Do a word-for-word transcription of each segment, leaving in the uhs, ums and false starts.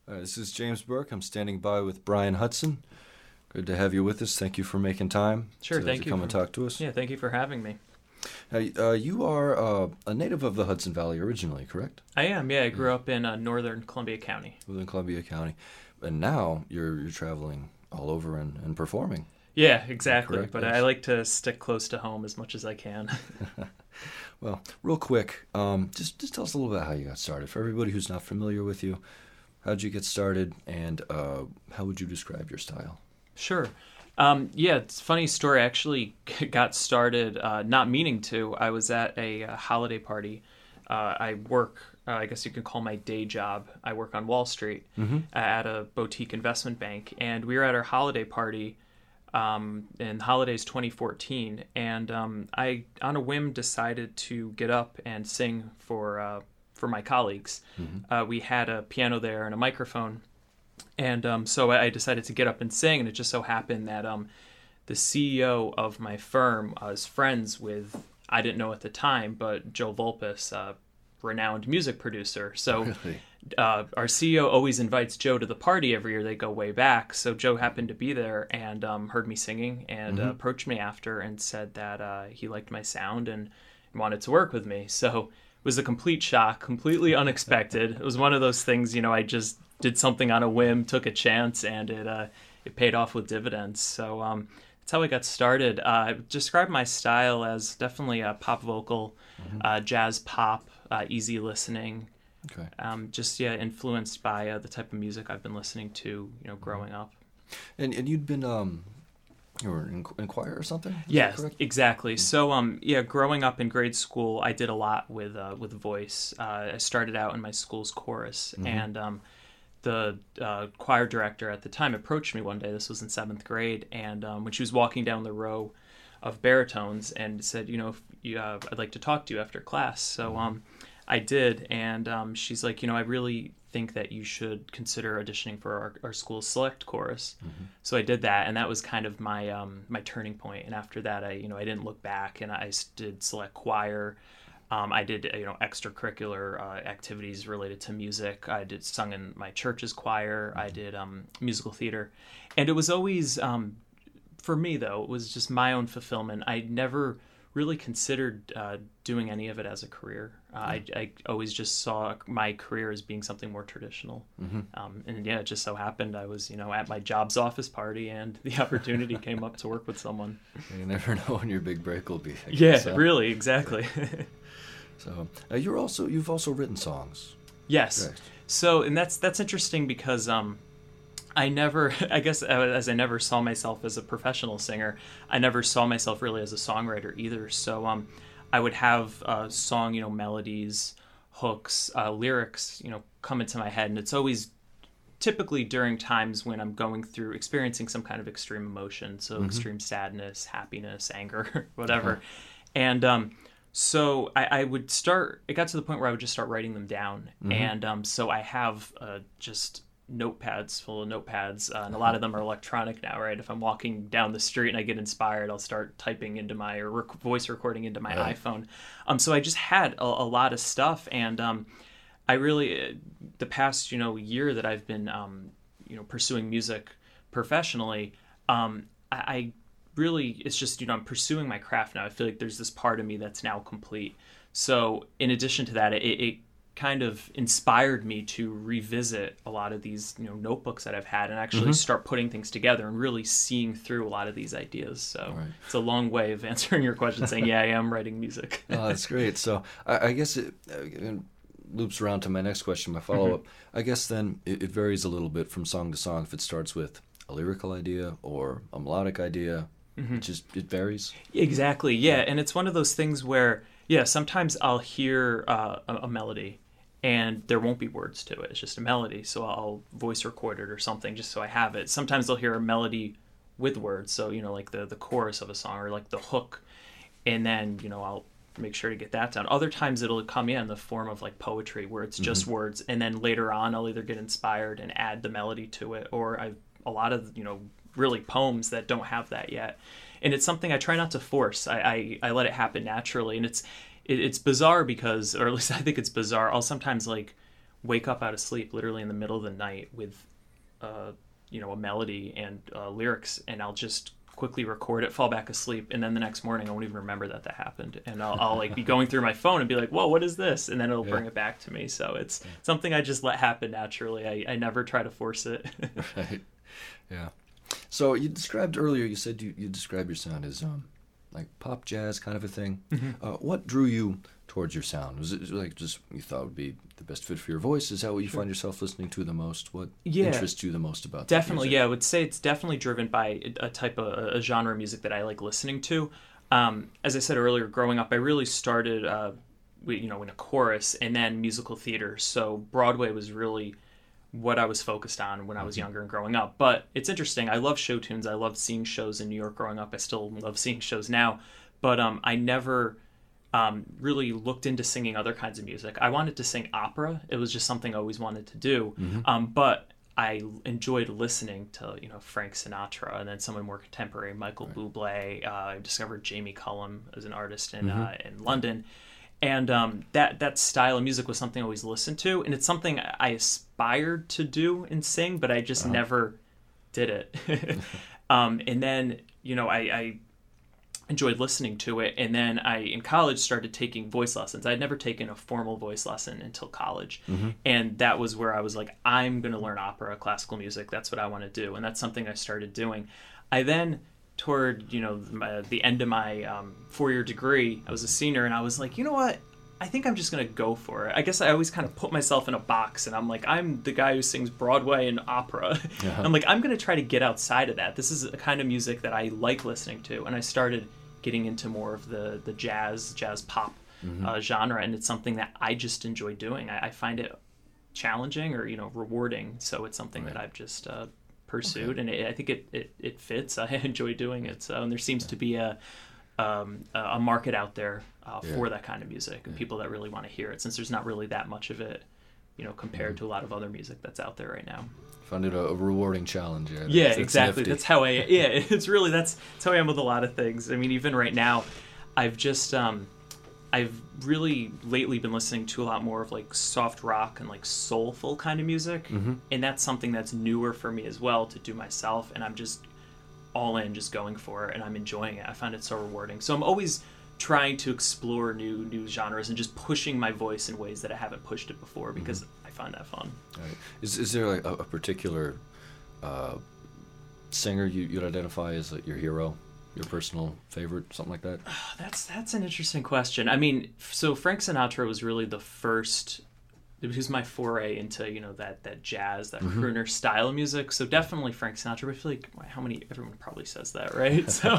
Uh, this is James Burke. I'm standing by with Brian Hudson. Good to have you with us. Thank you for making time Sure, to, thank to you come for, and talk to us. Yeah, thank you for having me. Now, uh, you are uh, a native of the Hudson Valley originally, correct? I am, yeah. I grew up in uh, northern Columbia County. Within Columbia County. And now you're you're traveling all over and, and performing. Yeah, exactly. Correct, But yes. I like to stick close to home as much as I can. Well, real quick, um, just, just tell us a little bit how you got started. For everybody who's not familiar with you, how'd you get started, and uh, how would you describe your style? Sure. Um, yeah, it's a funny story. I actually got started uh, not meaning to. I was at a, uh holiday party. Uh, I work, uh, I guess you could call my day job. I work on Wall Street Mm-hmm. uh, at a boutique investment bank. And we were at our holiday party um, in holidays twenty fourteen. And um, I, on a whim, decided to get up and sing for, uh, for my colleagues. Mm-hmm. Uh, we had a piano there and a microphone. And um, so I decided to get up and sing, and it just so happened that um, the C E O of my firm uh, is friends with, I didn't know at the time, but Joe Volpus, a renowned music producer. So Really? uh, our C E O always invites Joe to the party every year. They go way back. So Joe happened to be there and um, heard me singing and Mhm. uh, approached me after and said that uh, he liked my sound and wanted to work with me. So it was a complete shock, completely unexpected. It was one of those things, you know, I just did something on a whim, took a chance, and it uh, it paid off with dividends. So um, that's how I got started. Uh, I describe my style as definitely a pop vocal, Mhm. uh, jazz pop, uh, easy listening. Okay. Um, just yeah, influenced by uh, the type of music I've been listening to, you know, growing up. And and you'd been um, you were in, in choir or something? Is that Yes, correct? exactly. So, um, yeah, growing up in grade school, I did a lot with uh, with voice. Uh, I started out in my school's chorus, Mhm. and um, the uh, choir director at the time approached me one day. This was in seventh grade, and um, when she was walking down the row of baritones, and said, you know, if you, uh, I'd like to talk to you after class. So, um, I did, and um, she's like, you know, I really think that you should consider auditioning for our, our school's select chorus. Mhm. So I did that, and that was kind of my um, my turning point. And after that, I you know I didn't look back, and I s- did select choir. Um, I did you know extracurricular uh, activities related to music. I did sung in my church's choir. I did um, musical theater, and it was always um, for me though. It was just my own fulfillment. I never really considered uh, doing any of it as a career. Uh, I, I always just saw my career as being something more traditional. Mhm. Um, and yeah, it just so happened I was, you know, at my job's office party and the opportunity came up to work with someone. You never know when your big break will be. I Yeah, guess, uh, really, exactly. So uh, you're also you've also written songs. Yes. Correct. So, and that's that's interesting because um, I never, I guess, uh, as I never saw myself as a professional singer, I never saw myself really as a songwriter either. So, um, I would have uh, song, you know, melodies, hooks, uh, lyrics, you know, come into my head, and it's always typically during times when I'm going through experiencing some kind of extreme emotion, so Mhm. extreme sadness, happiness, anger, whatever, and um, so I, I would start. It got to the point where I would just start writing them down, Mhm. and um, so I have uh, just notepads full of notepads, uh, and a lot of them are electronic now, right? If I'm walking down the street and I get inspired, I'll start typing into my or rec- voice recording into my Right. iPhone. Um, so I just had a, a lot of stuff, and um, I really, the past you know year that I've been um, you know pursuing music professionally, um, I, I really it's just you know I'm pursuing my craft now. I feel like there's this part of me that's now complete. So in addition to that, it, it kind of inspired me to revisit a lot of these you know notebooks that I've had and actually Mhm. start putting things together and really seeing through a lot of these ideas. So Right. it's a long way of answering your question, saying yeah, I am writing music. Oh, that's great. So I, I guess it, uh, it loops around to my next question, my follow up. I guess then it, it varies a little bit from song to song if it starts with a lyrical idea or a melodic idea. Mhm. It just it varies. Exactly, yeah, and it's one of those things where, yeah, sometimes I'll hear uh, a, a melody, and there won't be words to it. It's just a melody, so I'll voice record it or something just so I have it. Sometimes I'll hear a melody with words, so you know, like the the chorus of a song or like the hook, and then you know I'll make sure to get that down. Other times it'll come in the form of like poetry where it's just words, and then later on I'll either get inspired and add the melody to it, or I a lot of you know really poems that don't have that yet. And it's something I try not to force. I, I, I let it happen naturally. And it's it, it's bizarre because, or at least I think it's bizarre, I'll sometimes like wake up out of sleep literally in the middle of the night with, uh, you know, a melody and uh, lyrics, and I'll just quickly record it, fall back asleep, and then the next morning I won't even remember that that happened, and I'll, I'll like be going through my phone and be like, whoa, what is this? And then it'll yeah. bring it back to me. So it's yeah. something I just let happen naturally. I, I never try to force it. Right. Yeah. So you described earlier, you said you, you describe your sound as um like pop jazz kind of a thing. Mm-hmm. Uh, what drew you towards your sound? Was it like just you thought would be the best fit for your voice? Is that what you sure. find yourself listening to the most? What yeah. interests you the most about that Definitely, music? yeah. I would say it's definitely driven by a type of a genre of music that I like listening to. Um, as I said earlier, growing up, I really started, uh, you know, in a chorus and then musical theater. So Broadway was really what I was focused on when I was younger and growing up. But it's interesting. I love show tunes. I loved seeing shows in New York growing up. I still love seeing shows now. But um, I never um, really looked into singing other kinds of music. I wanted to sing opera. It was just something I always wanted to do. Mm-hmm. Um, but I enjoyed listening to, you know, Frank Sinatra and then someone more contemporary, Michael right. Bublé. Uh, I discovered Jamie Cullum as an artist in, mm-hmm. uh, in London. And um, that that style of music was something I always listened to, and it's something I aspired to do and sing, but I just uh-huh. never did it. um, and then, you know, I, I enjoyed listening to it, and then I, in college, started taking voice lessons. I'd never taken a formal voice lesson until college, mm-hmm. and that was where I was like, I'm going to learn opera, classical music. That's what I want to do, and that's something I started doing. I then... toward, you know, my, the end of my um, four-year degree, I was a senior, and I was like, you know what? I think I'm just going to go for it. I guess I always kind of put myself in a box, and I'm like, I'm the guy who sings Broadway and opera. Uh-huh. I'm like, I'm going to try to get outside of that. This is a kind of music that I like listening to, and I started getting into more of the, the jazz, jazz pop mm-hmm. uh, genre, and it's something that I just enjoy doing. I, I find it challenging or, you know, rewarding, so it's something right. that I've just... Uh, pursued, okay. and it, I think it, it, it fits. I enjoy doing it. So, and there seems yeah. to be a um, a market out there uh, yeah. for that kind of music, and yeah. people that really want to hear it, since there's not really that much of it, you know, compared mm-hmm. to a lot of other music that's out there right now. Found it a, a rewarding challenge. Yeah, yeah that's, exactly. That's, that's how I. Yeah, it's really that's that's how I am with a lot of things. I mean, even right now, I've just. Um, I've really lately been listening to a lot more of like soft rock and like soulful kind of music. Mm-hmm. And that's something that's newer for me as well to do myself. And I'm just all in, just going for it. And I'm enjoying it. I find it so rewarding. So I'm always trying to explore new new genres and just pushing my voice in ways that I haven't pushed it before, because mm-hmm. I find that fun. Right. Is is there like a, a particular uh, singer you, you'd identify as like your hero? Your personal favorite, something like that? That's that's an interesting question. I mean, so Frank Sinatra was really the first. It was my foray into, you know, that that jazz, that mm-hmm. crooner style of music. So definitely Frank Sinatra. But I feel like how many everyone probably says that, right? So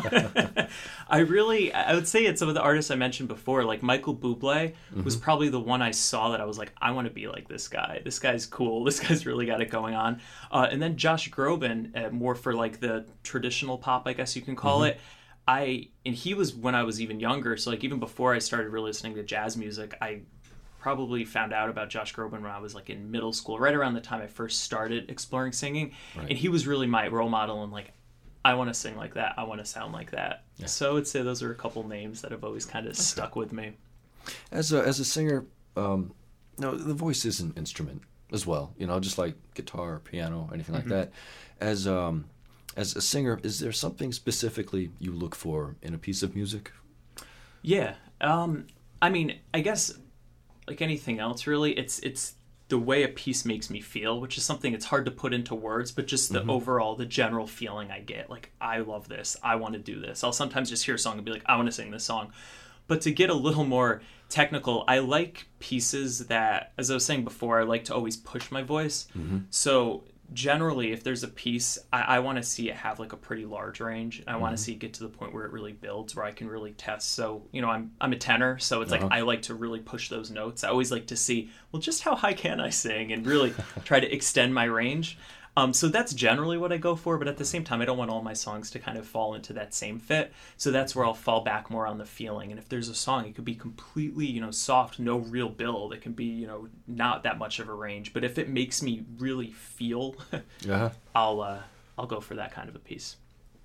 I really, I would say it's some of the artists I mentioned before, like Michael Bublé mm-hmm. was probably the one I saw that I was like, I want to be like this guy. This guy's cool. This guy's really got it going on. Uh, and then Josh Groban, uh, more for like the traditional pop, I guess you can call mm-hmm. it. I and he was when I was even younger. So like even before I started really listening to jazz music, I probably found out about Josh Groban when I was like in middle school, right around the time I first started exploring singing. Right. And he was really my role model, and like, I want to sing like that. I want to sound like that. Yeah. So I would say those are a couple names that have always kind of okay. stuck with me. As a, as a singer, um, no, the voice is an instrument as well, you know, just like guitar, piano, anything like mm-hmm. that. As, um, as a singer, is there something specifically you look for in a piece of music? Yeah. Um, I mean, I guess... like anything else, really, it's it's the way a piece makes me feel, which is something it's hard to put into words, but just the mm-hmm. overall, the general feeling I get. Like, I love this. I want to do this. I'll sometimes just hear a song and be like, I want to sing this song. But to get a little more technical, I like pieces that, as I was saying before, I like to always push my voice. Mm-hmm. So generally, if there's a piece, I, I want to see it have like a pretty large range. I mm-hmm. want to see it get to the point where it really builds, where I can really test. So, you know, I'm I'm a tenor, so it's uh-huh. like I like to really push those notes. I always like to see, well, just how high can I sing, and really try to extend my range. Um, so that's generally what I go for, but at the same time, I don't want all my songs to kind of fall into that same fit. So that's where I'll fall back more on the feeling. And if there's a song, it could be completely, you know, soft, no real build. It can be, you know, not that much of a range. But if it makes me really feel, uh-huh. I'll uh, I'll go for that kind of a piece.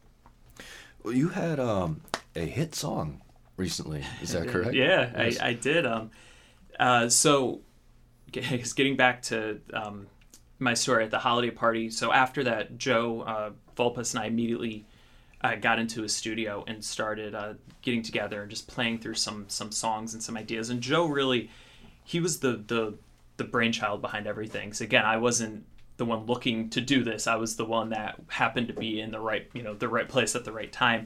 Well, you had um, a hit song recently. Is that correct? yeah, yes. I, I did. Um, uh, so getting back to um, my story at the holiday party. So after that, Joe uh, Volpus and I immediately uh, got into a studio and started uh, getting together and just playing through some some songs and some ideas. And Joe really, he was the the the brainchild behind everything. So again, I wasn't the one looking to do this. I was the one that happened to be in the right, you know, the right place at the right time.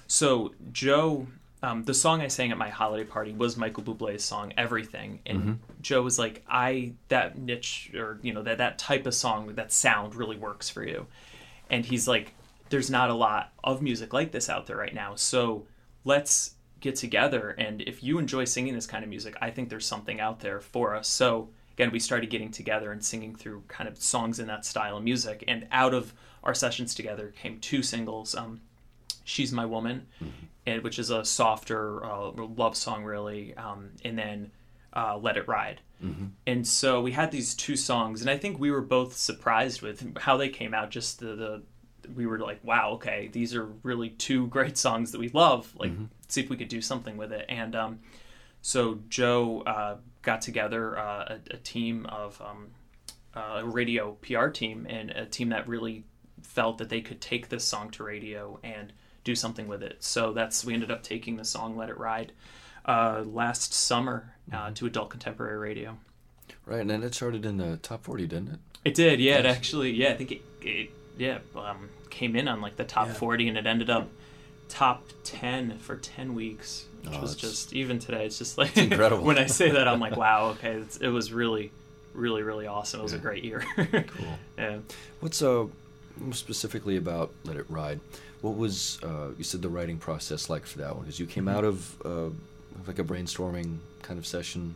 So Joe, um, the song I sang at my holiday party was Michael Bublé's song "Everything," and mm-hmm. Joe was like, "I that niche or you know that that type of song, that sound really works for you," and he's like, "There's not a lot of music like this out there right now, so let's get together. And if you enjoy singing this kind of music, I think there's something out there for us." So again, we started getting together and singing through kind of songs in that style of music. And out of our sessions together came two singles, um, She's My Woman, mm-hmm. and which is a softer uh, love song, really, um, and then uh, Let It Ride. Mm-hmm. And so we had these two songs, and I think we were both surprised with how they came out. Just the, the we were like, wow, okay, these are really two great songs that we love. Like, mm-hmm. see if we could do something with it. And um, so Joe uh, got together uh, a, a team of um, uh, a radio P R team, and a team that really felt that they could take this song to radio and do something with it. So that's we ended up taking the song Let It Ride uh, last summer uh, mm-hmm. to adult contemporary radio. Right, and then it charted in the top forty, didn't it? It did, yeah. Yes. It actually, yeah, I think it, it yeah, um, came in on like the top yeah. forty, and it ended up top ten for ten weeks, which oh, was just, even today, it's just like, incredible. When I say that, I'm like, wow, okay, it's, it was really, really, really awesome. It was yeah. a great year. Cool. Yeah. What's uh, specifically about Let It Ride? What was, uh, you said the writing process like for that one? Because you came out of uh, like a brainstorming kind of session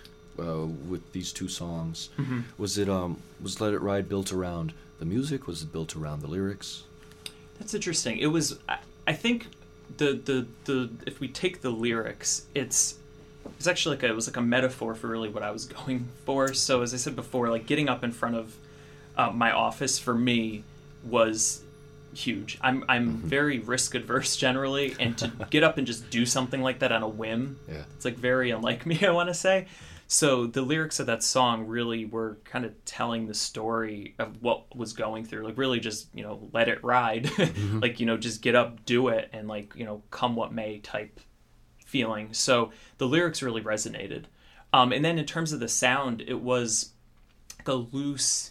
uh, with these two songs. Mm-hmm. Was it, um, was Let It Ride built around the music? Was it built around the lyrics? That's interesting. It was, I, I think the, the, the, if we take the lyrics, it's, it's actually like a, it was like a metaphor for really what I was going for. So as I said before, like getting up in front of uh, my office for me was huge. I'm I'm mm-hmm. very risk adverse generally, and to get up and just do something like that on a whim, yeah. it's like very unlike me, I want to say. So the lyrics of that song really were kind of telling the story of what was going through, like really just, you know, let it ride, mm-hmm. like, you know, just get up, do it, and like, you know, come what may type feeling. So the lyrics really resonated. Um, and then in terms of the sound, it was like a loose,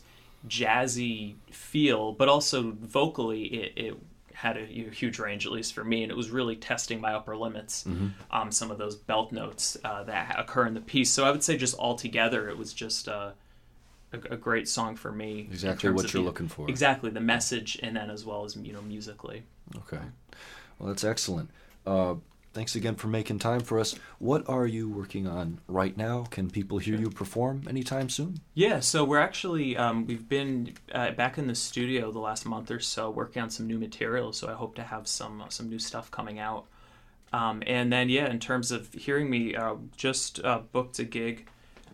jazzy feel, but also vocally it, it had a, a huge range, at least for me, and it was really testing my upper limits, mm-hmm. um, some of those belt notes uh, that occur in the piece. So I would say just all together, it was just uh, a, a great song for me. Exactly what you're looking for. Exactly, the message, and then as well as, you know, musically. Okay. Well, that's excellent. Uh, Thanks again for making time for us. What are you working on right now? Can people hear you perform anytime soon? Yeah, so we're actually, um, we've been uh, back in the studio the last month or so working on some new material, so I hope to have some uh, some new stuff coming out. Um, and then, yeah, in terms of hearing me, uh, just uh, booked a gig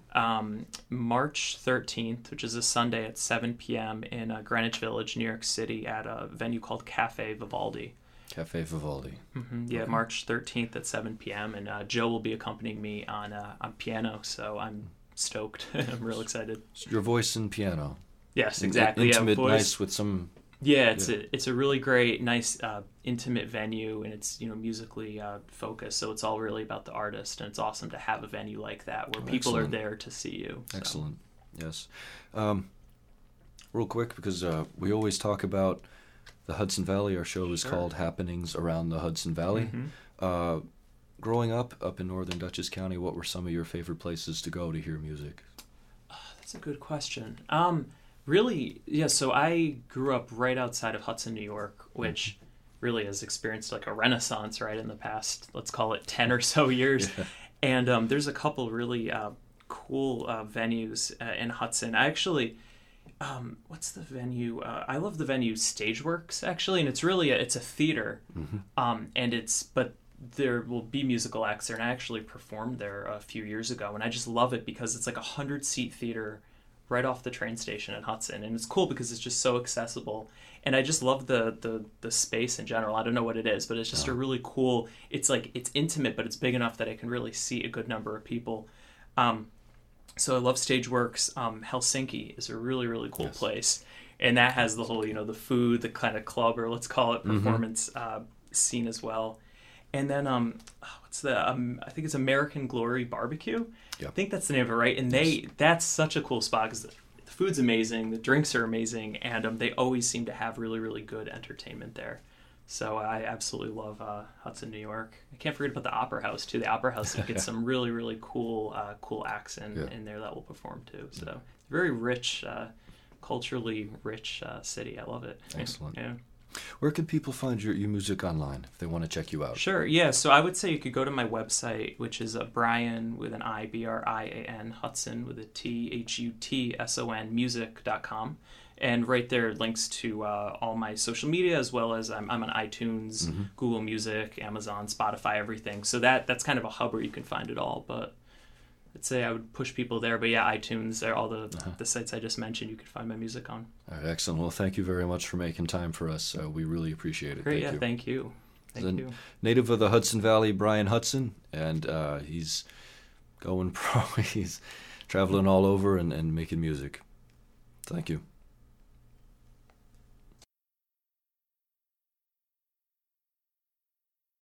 um, March thirteenth, which is a Sunday at seven p.m. in uh, Greenwich Village, New York City, at a venue called Cafe Vivaldi. Cafe Vivaldi. Mm-hmm. Yeah, okay. March thirteenth at seven p.m. And uh, Joe will be accompanying me on uh, on piano, so I'm stoked. I'm real excited. Your voice and piano. Yes, exactly. Intimate, yeah, voice. Nice with some... Yeah, it's, yeah. A, it's a really great, nice, uh, intimate venue, and it's, you know, musically uh, focused, so it's all really about the artist, and it's awesome to have a venue like that where oh, people excellent. Are there to see you. So. Excellent, yes. Um, real quick, because uh, we always talk about the Hudson Valley. Our show is sure. called Happenings Around the Hudson Valley. Mm-hmm. Uh, growing up, up in northern Dutchess County, what were some of your favorite places to go to hear music? Oh, that's a good question. Um, really, yeah, so I grew up right outside of Hudson, New York, which mm-hmm. really has experienced like a renaissance, right, in the past, let's call it ten or so years. Yeah. And um, there's a couple really uh, cool uh, venues uh, in Hudson. I actually... Um, what's the venue? Uh, I love the venue Stageworks, actually, and it's really a, it's a theater, mm-hmm. um, and it's but there will be musical acts there, and I actually performed there a few years ago, and I just love it because it's like a hundred seat theater right off the train station in Hudson, and it's cool because it's just so accessible, and I just love the the the space in general. I don't know what it is, but it's just oh. a really cool. It's like it's intimate, but it's big enough that I can really see a good number of people. Um, So I love Stageworks. Um, Helsinki is a really, really cool Yes. place. And that has the whole, you know, the food, the kind of club, or let's call it performance uh, scene as well. And then, um, oh, what's the, um, I think it's American Glory Barbecue. Yep. I think that's the name of it, right? And they, that's such a cool spot because the, the food's amazing, the drinks are amazing, and um, they always seem to have really, really good entertainment there. So I absolutely love uh, Hudson, New York. I can't forget about the Opera House too. The Opera House gets some really, really cool, uh, cool acts in, Yeah. in there that will perform too. So very rich, uh, culturally rich uh, city. I love it. Excellent. Yeah. Where can people find your, your music online if they want to check you out? Sure. Yeah. So I would say you could go to my website, which is uh, Brian with an I, B R I A N, Hutson with a T, H U T S O N, music dot com. And right there, links to uh, all my social media, as well as I'm, I'm on iTunes, Mm-hmm. Google Music, Amazon, Spotify, everything. So that that's kind of a hub where you can find it all. But I'd say I would push people there. But yeah, iTunes, there all the Uh-huh. the sites I just mentioned, you could find my music on. All right, excellent. Well, thank you very much for making time for us. Uh, we really appreciate it. Great. Thank yeah. you. Thank you. Thank Then- you. Native of the Hudson Valley, Brian Hudson, and uh, he's going pro. He's traveling all over and, and making music. Thank you.